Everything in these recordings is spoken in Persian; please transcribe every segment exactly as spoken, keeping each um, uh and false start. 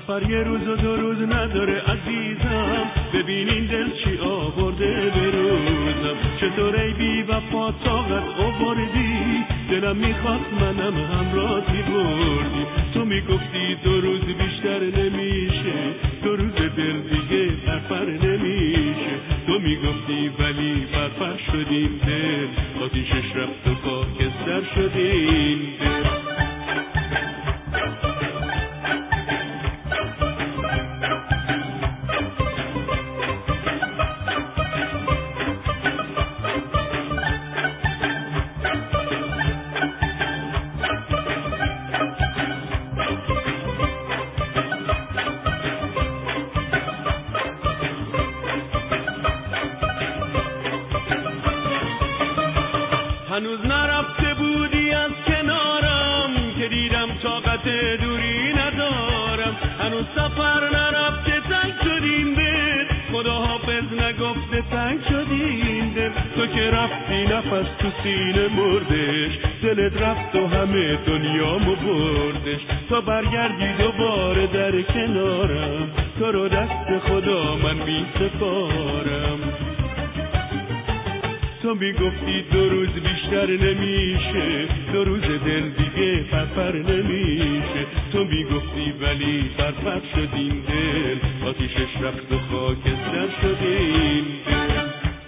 سفر یه روز و دو روز نداره عزیزم، ببین این دل چی آورده به روزم. چطور ای بی وفا طاقت آوردی، دلم میخواد منم همراهی بردی. تو میگفتی دو روز بیشتر نمیشه، دو روز دل دیگه پرپر نمیشه. تو میگفتی ولی پرپر شدیم دل، آتیشش رفت و خاکستر شدیم دل. هنوز نرفته بودی از کنارم که دیدم طاقت دوری ندارم. هنوز سفر نرفته تنگ شدیم دل، خدا حافظ نگفته تنگ شدیم دل. تو که رفتی نفس تو سینه مردش، دلت رفت و همه دنیامو بردش. تا برگردی دوباره در کنارم، تو رو دست خدا من بی سپارم. تو میگفتی دو روز بیشتر نمیشه، دو روز دل دیگه پرپر نمیشه. تو میگفتی ولی پرپر شدیم دل، آتیشش رفت و خاکستر شدیم دل.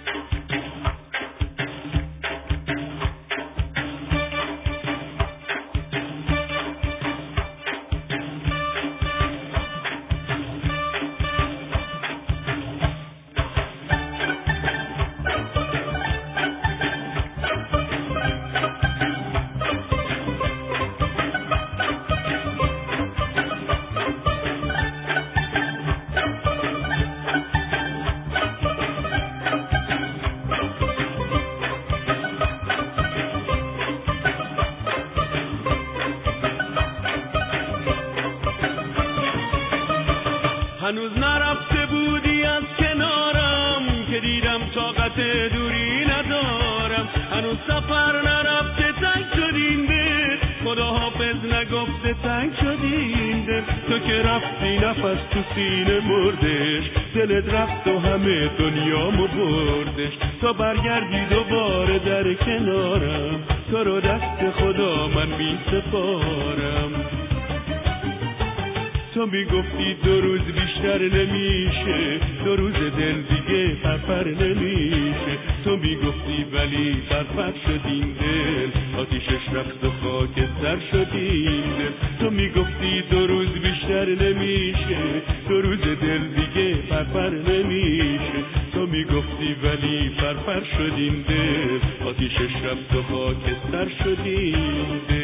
هنوز نرفته بودی از کنارم که دیدم طاقت دوری ندارم. هنوز سفر نرفته تنگ شدیم دل، خدا حافظ نگفته تنگ شدیم دل. تو که رفتی نفس تو سینه مردش، دلت رفت و همه دنیامو بردش. تا برگردی دوباره در کنارم، تو رو دست خدا من بی سپارم. تو میگفتی دو روز بیشتر نمیشه، دو روز دل دیگه پرپر نمیشه. تو میگفتی ولی پرپر شدیم دل، آتیشش رفت و خاکستر شدیم دل. تو میگفتی دو روز بیشتر نمیشه، دو روز دل دیگه پرپر نمیشه. تو میگفتی ولی پرپر شدیم دل، آتیشش رفت و خاکستر شدیم دل.